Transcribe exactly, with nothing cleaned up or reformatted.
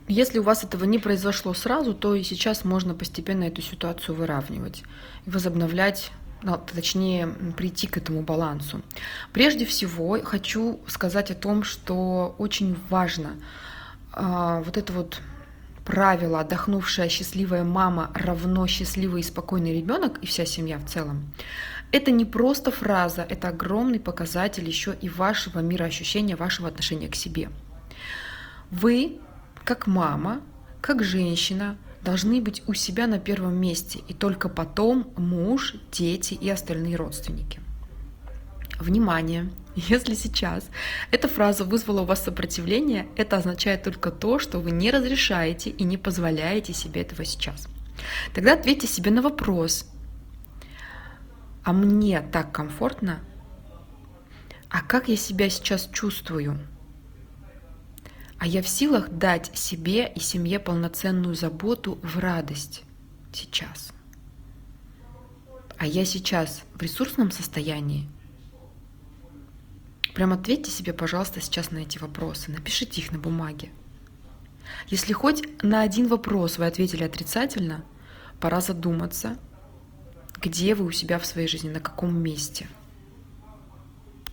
Если у вас этого не произошло сразу, то и сейчас можно постепенно эту ситуацию выравнивать и возобновлять, ну, точнее, прийти к этому балансу. Прежде всего, хочу сказать о том, что очень важно а, вот это вот правило «отдохнувшая счастливая мама равно счастливый и спокойный ребенок» и вся семья в целом. Это не просто фраза, это огромный показатель еще и вашего мироощущения, вашего отношения к себе. Вы, как мама, как женщина, должны быть у себя на первом месте, и только потом муж, дети и остальные родственники. Внимание! Если сейчас эта фраза вызвала у вас сопротивление, это означает только то, что вы не разрешаете и не позволяете себе этого сейчас. Тогда ответьте себе на вопрос: а мне так комфортно? А как я себя сейчас чувствую? А я в силах дать себе и семье полноценную заботу в радость сейчас? А я сейчас в ресурсном состоянии? Прям ответьте себе, пожалуйста, сейчас на эти вопросы. Напишите их на бумаге. Если хоть на один вопрос вы ответили отрицательно, пора задуматься, где вы у себя в своей жизни, на каком месте.